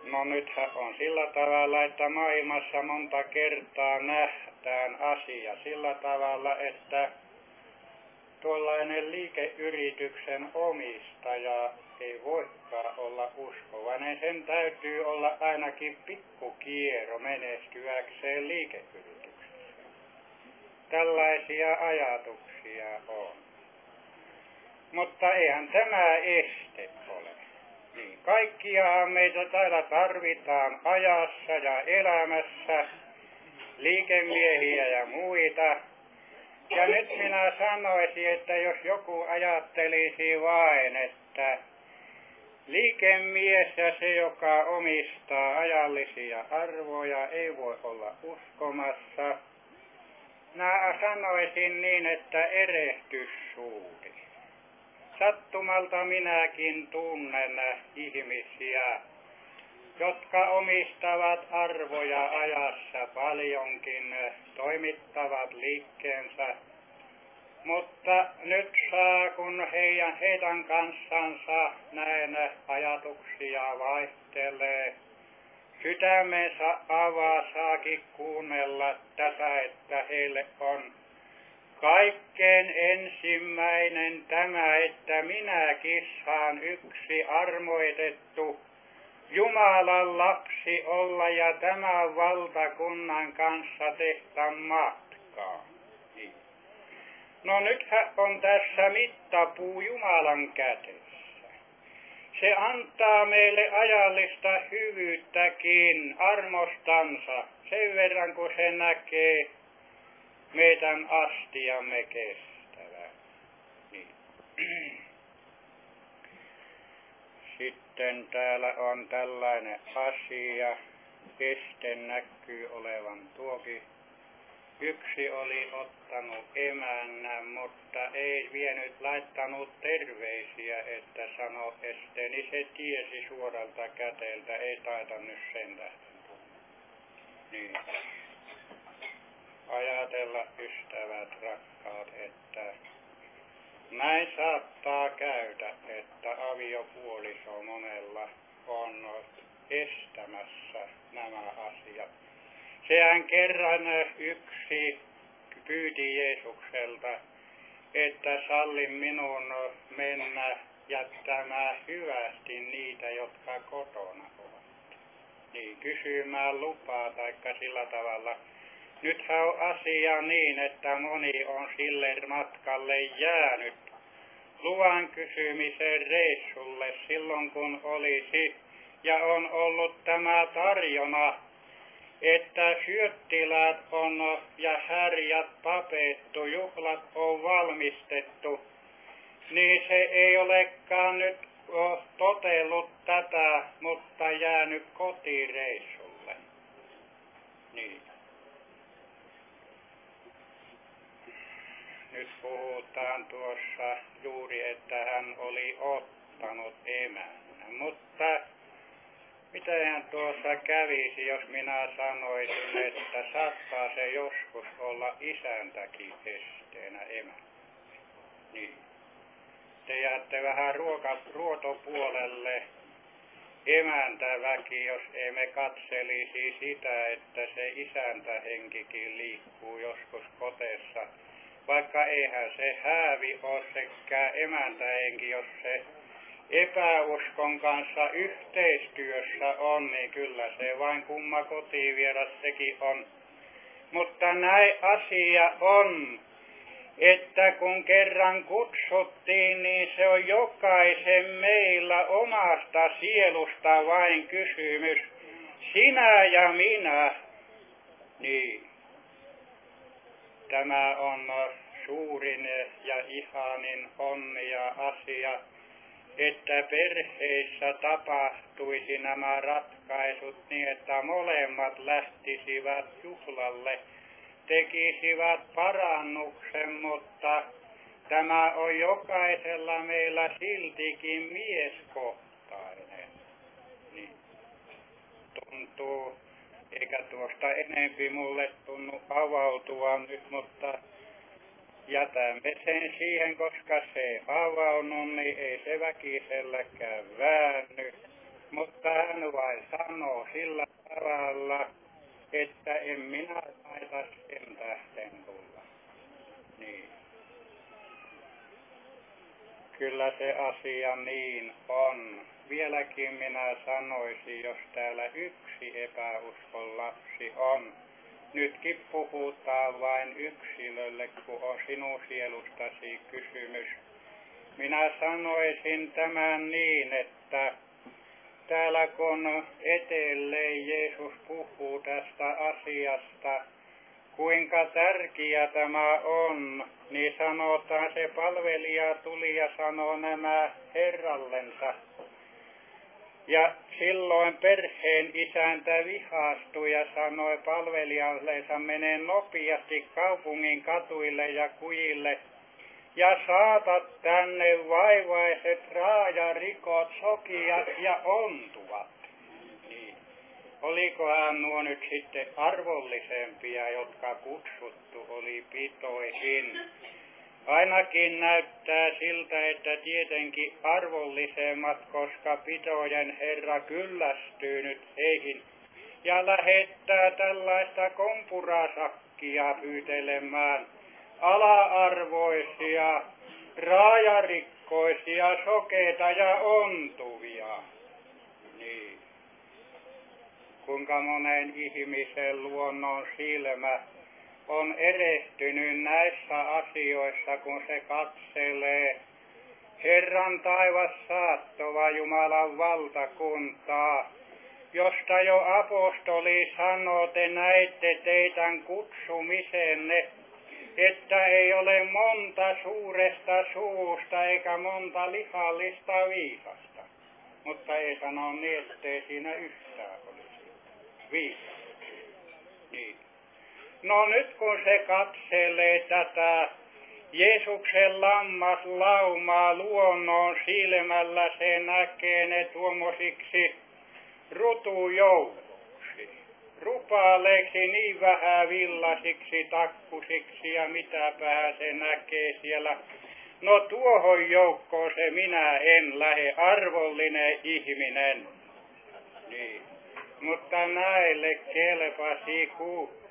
No nythän on sillä tavalla, että maailmassa monta kertaa nähdään asia sillä tavalla, että tuollainen liikeyrityksen omistaja ei voikaan olla uskovainen. Sen täytyy olla ainakin pikkukiero menestyäkseen liikeyrityksessä. Tällaisia ajatuksia on. Mutta eihän tämä este ole. Niin kaikkiaan meitä täällä tarvitaan ajassa ja elämässä, liikemiehiä ja muita. Ja nyt minä sanoisin, että jos joku ajattelisi vain, että liikemies ja se, joka omistaa ajallisia arvoja, ei voi olla uskomassa. Minä sanoisin niin, että erehdys suuri. Sattumalta minäkin tunnen ihmisiä, jotka omistavat arvoja ajassa paljonkin, toimittavat liikkeensä. Mutta nyt saa, kun heidän, heidän kanssansa näin ajatuksia vaihtelee, sydämensä avaa, saakin kuunnella tätä, että heille on kaikkein ensimmäinen tämä, että minäkin saan yksi armoitettu Jumalan lapsi olla ja tämän valtakunnan kanssa tehdä matkaa. Niin. No nythän on tässä mittapuu Jumalan kädessä. Se antaa meille ajallista hyvyyttäkin armostansa sen verran, kun se näkee meidän astiamme kestävä. Niin. Sitten täällä on tällainen asia, este näkyy olevan tuokin. Yksi oli ottanut emännän, mutta ei vienyt laittanut terveisiä, että sano este, niin se tiesi suoralta käteeltä, ei taita nyt sen tähden tulla. Niin. Ajatella ystävät rakkaat, että näin saattaa käydä, että aviopuoliso monella on estämässä nämä asiat. Sehän kerran yksi pyyti Jeesukselta, että salli minun mennä jättämään hyvästi niitä, jotka kotona ovat. Niin, kysymään lupaa taikka sillä tavalla. Nythän on asia niin, että moni on sille matkalle jäänyt luvan kysymisen reissulle silloin, kun olisi ja on ollut tämä tarjona, että syöttiläät on ja härjät tapettu, juhlat on valmistettu, niin se ei olekaan nyt totellut tätä, mutta jäänyt kotireissulle. Niin. Nyt puhutaan tuossa juuri, että hän oli ottanut emännän, mutta mitähän tuossa kävisi, jos minä sanoisin, että saattaa se joskus olla isäntäkin esteenä emäntä. Niin. Te jäätte vähän ruoka, ruotopuolelle emäntäväki, jos emme katselisi sitä, että se isäntähenkikin liikkuu joskus koteessa. Vaikka eihän se häävi ole sekä emäntähenki, jos se epäuskon kanssa yhteistyössä on, niin kyllä se vain kumma kotiin viedä sekin on. Mutta näin asia on, että kun kerran kutsuttiin, niin se on jokaisen meillä omasta sielusta vain kysymys. Sinä ja minä. Niin. Tämä on suurin ja ihanin onni ja asia, että perheissä tapahtuisi nämä ratkaisut niin, että molemmat lähtisivät juhlalle, tekisivät parannuksen, mutta tämä on jokaisella meillä siltikin mieskohtainen. Niin. Tuntuu, eikä tuosta enempi mulle tunnu avautua nyt, mutta jätämme sen siihen, koska se ei avaudu, niin ei se väkiselläkään väänny. Mutta hän vain sanoo sillä tavalla, että en minä taita sen tähden tulla. Niin. Kyllä se asia niin on. Vieläkin minä sanoisin, jos täällä yksi epäuskon lapsi on. Nytkin puhutaan vain yksilölle, kun on sinun sielustasi kysymys. Minä sanoisin tämän niin, että täällä kun edelleen Jeesus puhuu tästä asiasta, kuinka tärkeä tämä on, niin sanotaan se palvelija tuli ja sanoo nämä herrallensa. Ja silloin perheen isäntä vihastui ja sanoi palvelijallensa, mene nopeasti kaupungin katuille ja kujille ja saatat tänne vaivaiset raajarikot, sokiat ja ontuvat. Niin. Olikohan nuo nyt sitten arvollisempia, jotka kutsuttu oli pitoihin? Ainakin näyttää siltä, että tietenkin arvollisemmat, koska pitojen Herra kyllästyy nyt heihin ja lähettää tällaista kompurasakkia pyytelemään ala-arvoisia, raajarikkoisia, sokeita ja ontuvia. Niin. Kuinka monen ihmisen luonnon silmä on erehtynyt näissä asioissa, kun se katselee Herran taivas saattova Jumalan valtakuntaa, josta jo apostoli sanoo, te näitte teidän kutsumisenne, että ei ole monta suuresta suusta eikä monta lihallista viisasta. Mutta ei sano niin, ettei siinä yhtään olisi viisasta. Niin. No nyt kun se katselee tätä Jeesuksen lammaslaumaa luonnon silmällä, se näkee ne tuommoisiksi rutujoukoksi, rupaaleiksi niin vähän villasiksi, takkusiksi ja mitäpä se näkee siellä. No tuohon joukkoon se minä en lähde, arvollinen ihminen. Niin. Mutta näille kelpasi kutsu.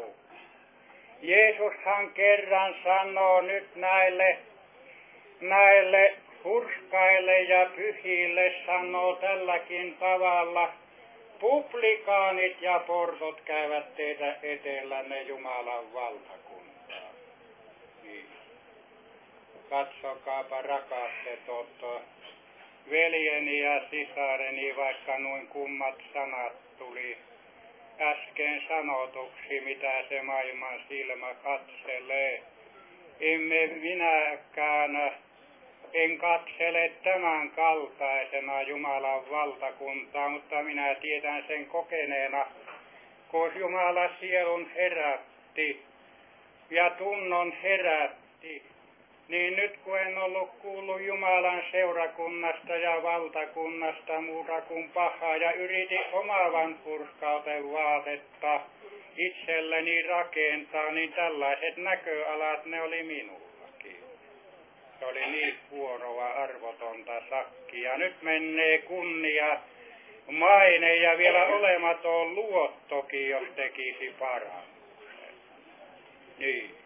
Jeesushan kerran sanoo nyt näille, näille hurskaille ja pyhille, sanoo tälläkin tavalla, publikaanit ja portot käyvät teitä etellänne Jumalan valtakuntaa. Niin. Katsokaapa rakastetut veljeni ja sisareni, vaikka noin kummat sanat tuli äsken sanotuksi, mitä se maailman silmä katselee. Emme minäkään, en katsele tämän kaltaisena Jumalan valtakuntaa, mutta minä tiedän sen kokeneena, kun Jumala sielun herätti ja tunnon herätti, niin nyt kun en ollut kuullut Jumalan seurakunnasta ja valtakunnasta muuta kuin pahaa ja yritin omavan hurskauten vaatetta itselleni rakentaa, niin tällaiset näköalat ne oli minullakin. Se oli niin huonoa arvotonta sakkia. Nyt menee kunnia, maine ja vielä olematon luottokin, jos tekisi parannuksen. Niin.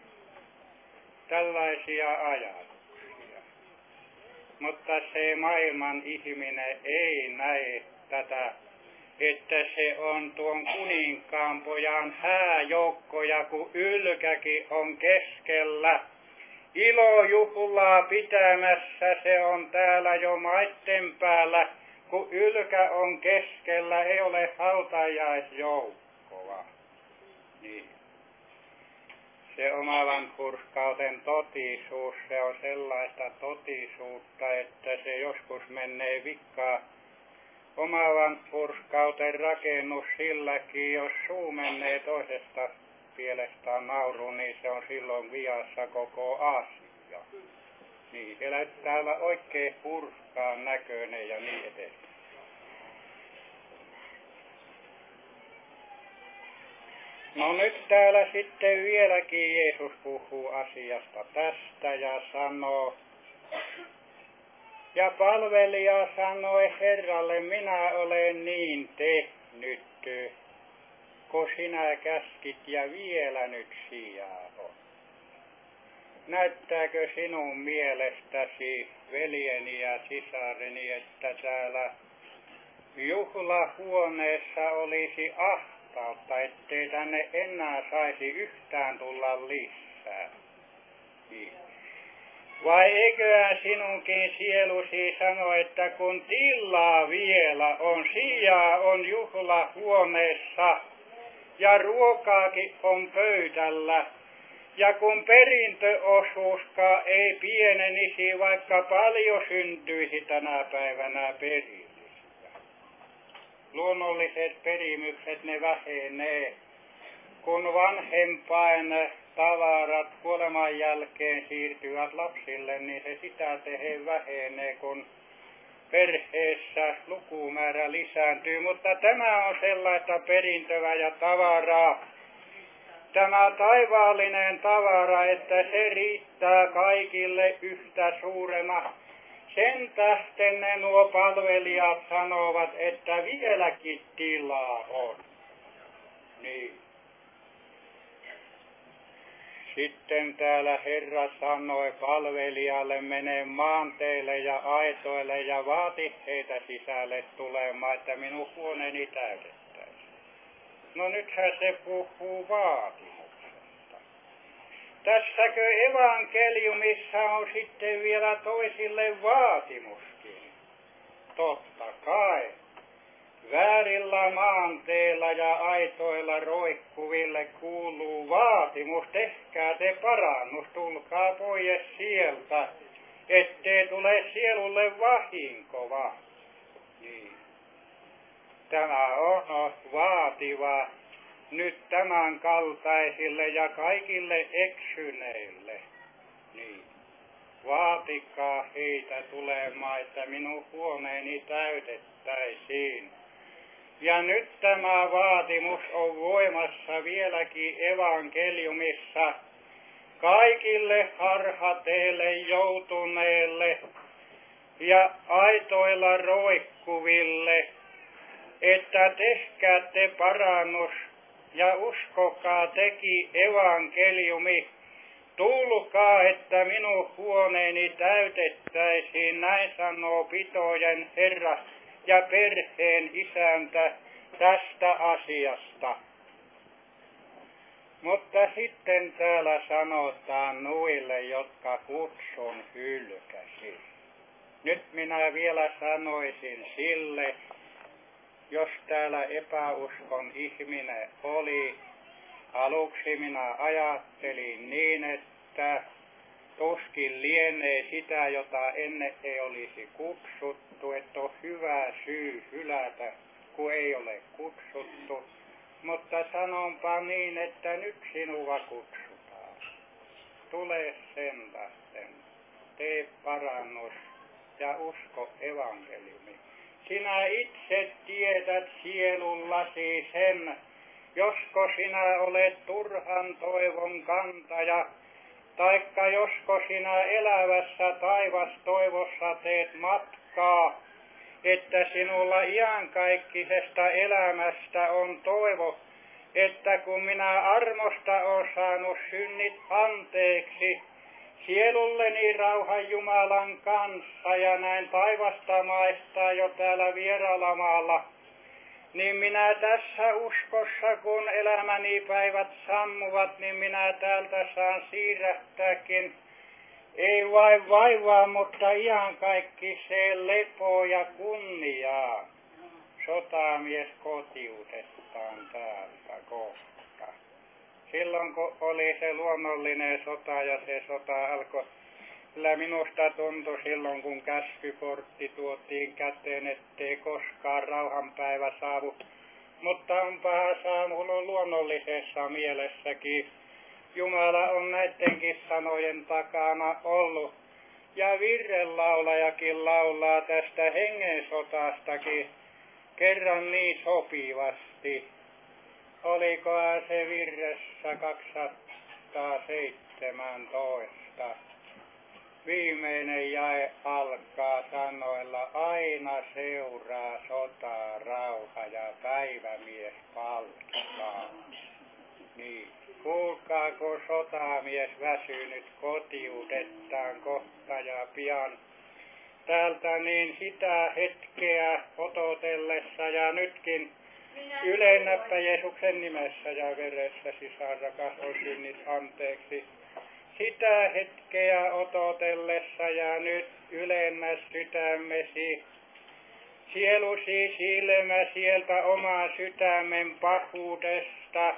Tällaisia ajatuksia. Mutta se maailman ihminen ei näe tätä, että se on tuon kuninkaan pojan hääjoukkoja, kun ylkäkin on keskellä. Ilojuhlaa pitämässä se on täällä jo maitten päällä, kun ylkä on keskellä, ei ole hautajaisjoukkoa. Niin. Se omavan hurskauden totisuus, se on sellaista totisuutta, että se joskus menee vikkaan. Omavan hurskauden rakennus silläkin, jos suu menee toisesta pielestä nauruun, niin se on silloin viassa koko asia. Niin, siellä täällä oikein hurskaan näköinen ja niin edelleen. No nyt täällä sitten vieläkin Jeesus puhuu asiasta tästä ja sanoo, Ja palvelija sanoi Herralle, minä olen niin tehnyt, kun sinä käskit ja vielä nyt sijaa on. Näyttääkö sinun mielestäsi, veljeni ja sisareni, että täällä juhlahuoneessa olisi ahtautta, ettei tänne enää saisi yhtään tulla lisää? Niin. Vai eiköhän sinunkin sielusi sano, että kun tilaa vielä on, sijaa on juhlahuoneessa ja ruokaakin on pöydällä, ja kun perintöosuuskaan ei pienenisi, vaikka paljon syntyisi tänä päivänä perillistä. Luonnolliset perimykset ne vähenee, kun vanhempain tavarat kuoleman jälkeen siirtyvät lapsille, niin se sitä tehden vähenee, kun perheessä lukumäärä lisääntyy. Mutta tämä on sellaista perintöä ja tavaraa, tämä taivaallinen tavara, että se riittää kaikille yhtä suurena. Sen tähden ne nuo palvelijat sanovat, että vieläkin tilaa on. Niin. Sitten täällä Herra sanoi palvelijalle, mene maanteille ja aitoille ja vaati heitä sisälle tulemaan, että minun huoneeni täytettäisiin. No nythän se puhuu vaatimuksesta. Tässäkö evankeliumissa on sitten vielä toisille vaatimuskin? Totta kai. Väärillä maanteilla ja aitoilla roikkuville kuuluu vaatimus, tehkää te parannus, tulkaa pois sieltä, ettei tule sielulle vahinkova. Niin. Tämä on vaativa nyt tämän kaltaisille ja kaikille eksyneille. Niin. Vaatikaa heitä tulemaan, että minun huoneeni täytettäisiin. Ja nyt tämä vaatimus on voimassa vieläkin evankeliumissa kaikille harhateille joutuneille ja aitoilla roikkuville, että tehkää te parannus ja uskokaa teki evankeliumi. Tulkaa, että minun huoneeni täytettäisiin, näin sanoo pitojen Herra ja perheen isäntä tästä asiasta. Mutta sitten täällä sanotaan nuille, jotka kutsun hylkäsi. Nyt minä vielä sanoisin sille, jos täällä epäuskon ihminen oli, aluksi minä ajattelin niin, että tuskin lienee sitä, jota ennen ei olisi kutsuttu, että on hyvä syy hylätä, kun ei ole kutsuttu. Mutta sanonpa niin, että nyt sinua kutsutaan. Tule sen tähden, tee parannus ja usko evankeliumi. Sinä itse tiedät sielullasi sen, josko sinä olet turhan toivon kantaja, taikka josko sinä elävässä taivastoivossa teet matkaa, että sinulla iankaikkisesta elämästä on toivo, että kun minä armosta olen saanut synnit anteeksi, sielulleni rauhan Jumalan kanssa ja näin taivasta maistaa jo täällä vieraalla maalla, niin minä tässä uskossa, kun elämäni päivät sammuvat, niin minä täältä saan siirrähtääkin, ei vain vaivaa, mutta ihan kaikki se lepo ja kunniaa. Sotamies kotiutetaan täältä kohta. Silloin kun oli se luonnollinen sota ja se sota alkoi, kyllä minusta tuntui silloin, kun käskykortti tuotiin käteen, ettei koskaan rauhanpäivä saavu. Mutta onpahan saavulla luonnollisessa mielessäkin. Jumala on näidenkin sanojen takana ollut. Ja virrelaulajakin laulaa tästä hengensotastakin kerran niin sopivasti. Olikohan se virressä kaksisataaseitsemäntoista? viimeinen jae alkaa sanoilla, aina seuraa sotaa, rauha ja päivämies palkkaa. Niin, kuulkaako sotamies väsynyt kotiudettaan kohta ja pian. Täältä niin sitä hetkeä ototellessa ja nytkin ylennäpä Jeesuksen nimessä ja veressä, sisar rakas, on synnit anteeksi. Sitä hetkeä ototellessa ja nyt ylennä sydämesi. Sielusi silmä sieltä oman sydämen pahuudesta.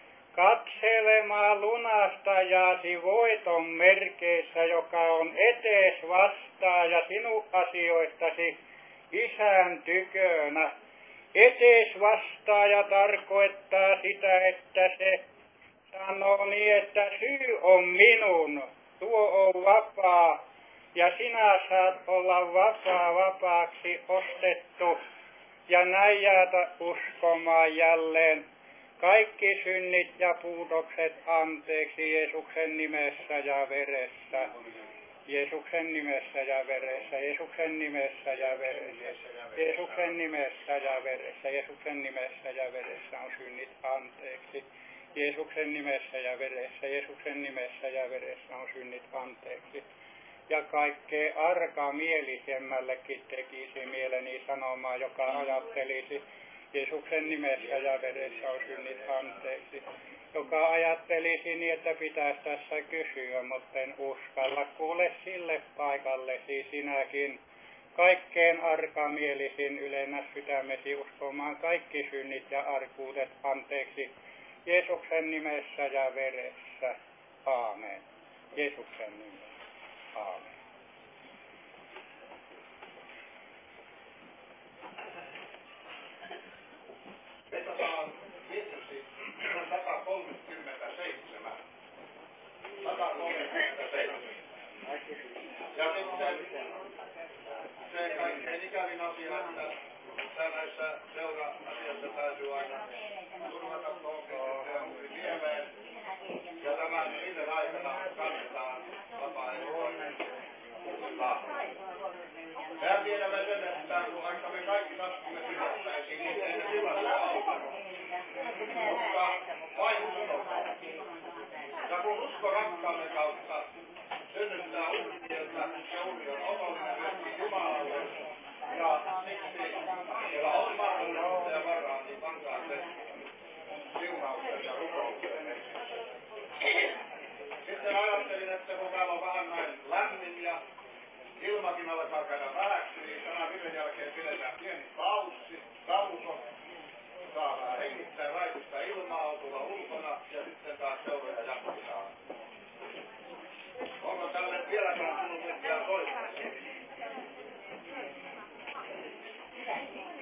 Katselemaan lunastajasi voiton merkeissä, joka on etes vastaa ja sinun asioistasi Isän tykönä. Etes vastaa ja tarkoittaa sitä, että se sanoo niin, että syy on minun, tuo on vapaa ja sinä saat olla vapaa vapaaksi ostettu ja näin jäätä uskomaan jälleen. Kaikki synnit ja puutokset anteeksi Jeesuksen nimessä ja veressä. Jeesuksen nimessä ja veressä. Jeesuksen nimessä ja veressä. Jeesuksen nimessä ja veressä. Jeesuksen nimessä ja veressä on synnit anteeksi. Jeesuksen nimessä ja veressä. Jeesuksen nimessä ja veressä on synnit anteeksi. Ja kaikkea arkamielisemmällekin tekisi mieleni sanomaa, joka ajattelisi, Jeesuksen nimessä ja veressä on synnit anteeksi, joka ajattelisi niin, että pitäisi tässä kysyä, mutta en uskalla. Kuule sille paikallesi sinäkin, kaikkeen arkamielisin ylennä sydämesi uskomaan kaikki synnit ja arkuudet anteeksi, Jeesuksen nimessä ja veressä. Aamen. Jeesuksen nimessä. Aamen. Vetätään tietysti sata kolmekymmentäseitsemän. sata kolmekymmentäseitsemän. Ja sitten se kaikkein ikävin asia, että näissä seura-asiassa täytyy aina turvata kohdistettuja lieveen. Ja tämän niiden aikana kannetaan vapaaehtoinen lahja. Mehän tiedämme sen, että vaikka me kaikki taskumme syvättäisiin, niin ei se tilannetta auta. Mutta vain uskotaan. Ja kun usko rakkauden kautta synnyttää urkieltä, se urki on otollinen myöskin Jumalalle. Ja siksi siellä on mahdollisuutta ja varaa, niin pankaa se siunauksen ja rukouksen. Sitten ajattelin, että kun täällä on vähän näin lämmin ja ilmakin alkaa käydä vähäksi, niin tämän yhden jälkeen pidetään pieni paussi, tauko. Saadaan hengittää raitista ilmaa, tulla ulkona ja sitten taas seuraaja jatketaan. Onko tälle vieläkään tullut mitään toista?